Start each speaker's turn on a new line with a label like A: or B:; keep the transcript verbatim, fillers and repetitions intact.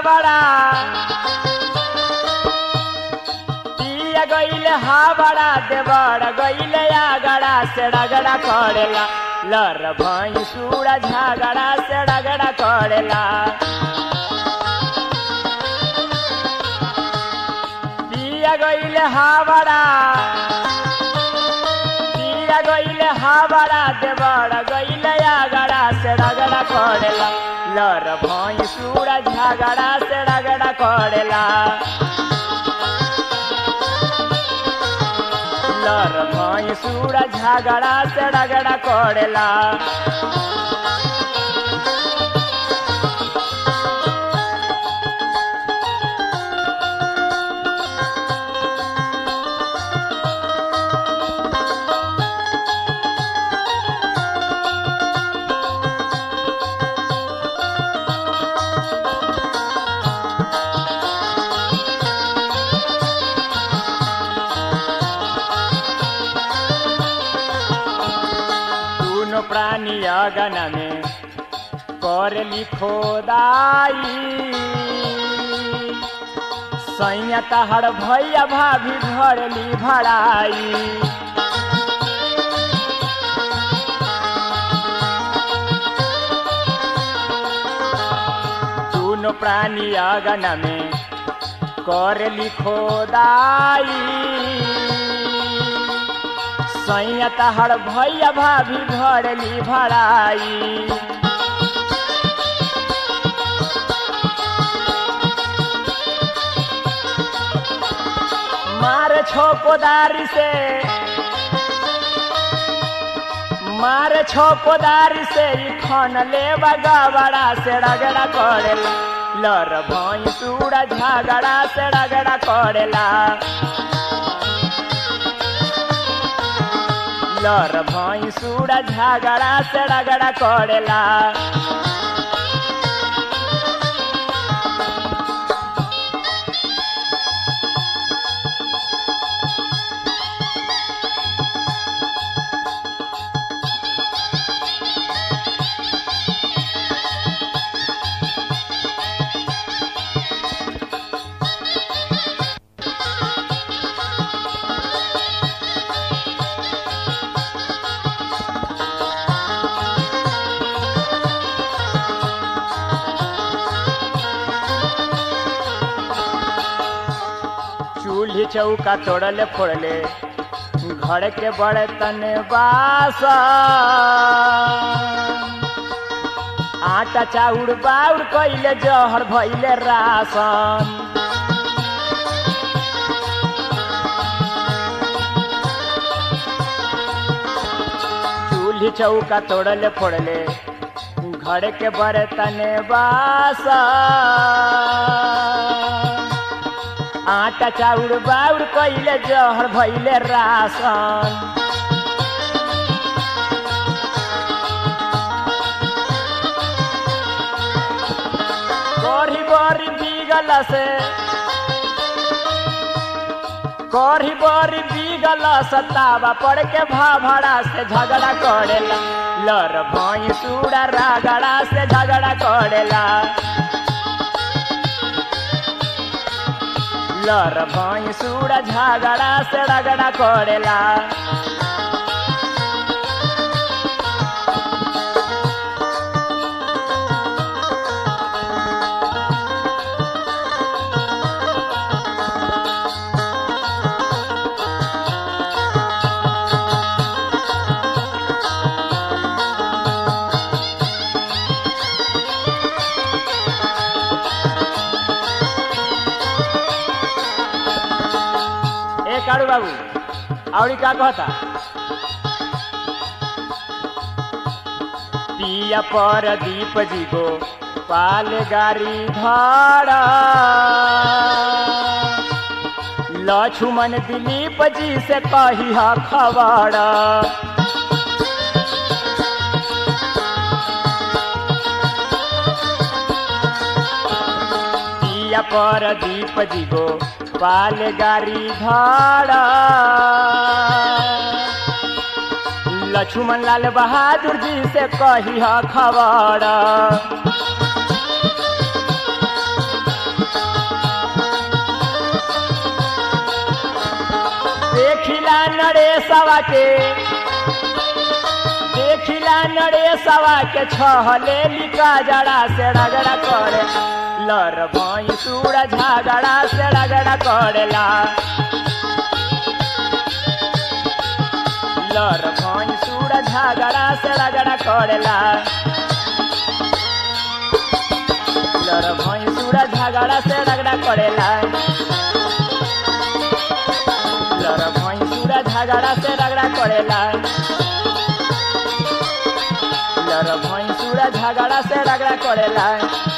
A: हावड़ा पिया गईले हावड़ा देवड़ गईले आगड़ा से रगड़ा करेला लर भैंसुड़ा झगड़ा से रगड़ा करेला पिया गईले हावड़ा पिया गईले हावड़ा देवड़ गईले आगड़ा से रगड़ा करेला लर भैंसुड़ा झगड़ा से रगड़ा करेला लर भैंसुड़ा झगड़ा से रगड़ा करेला प्राणी अगन में कर लिखो दाई सैया तहर भैया भाभी भरली भराई दोनों प्राणी अगन में कर लिखो दाई सैया तहर भैया भाभी भरली भराई मारे छो कोदारी से मारे छो कोदारी से खन ले बगड़ा से रगड़ा करेला लर भैंसुड़ा झगड़ा से रगड़ा करेला लर भैंसुड़ा झगड़ा से रगड़ा करेला चूल्ही चौका तोड़ले फोड़ले घर के बर्तन बासन आटा चाउर बाउर कइले जहर भइले रासन चूल्ही चौका तोड़ले फोड़ले घर के बर्तन बासन आटा चाउर बाउर कइले जहर भइले रासन कढ़ी बड़ी बिगल से कढ़ी बड़ी बिगल सतावा पड़ के भाभड़ा से झगड़ा करेला लर भैंसुड़ा रगड़ा से झगड़ा करेला लर भैंसुड़ा झगड़ा से रगड़ा करेला काड़ू बाबू आवड़ी का कहता पिया पर दीप जी गो पाल गारी धड़ लक्ष्मण दिलीप जी से कही खबर पिया पर दीप जी गो पाल गारी धड़ लक्ष्मण लाल बहादुर जी से कही खबर नरेशवा के देखिला नरेशवा के छहले लिका जड़ा से रगड़ा करे लर भैंसुर झगड़ा से रगड़ा करेला लर भैंसुर झगड़ा से रगड़ा करेला लर भैंसुर झगड़ा से रगड़ा करेला लर भैंसुर झगड़ा से रगड़ा करेला लर भैंसुर झगड़ा से रगड़ा करेला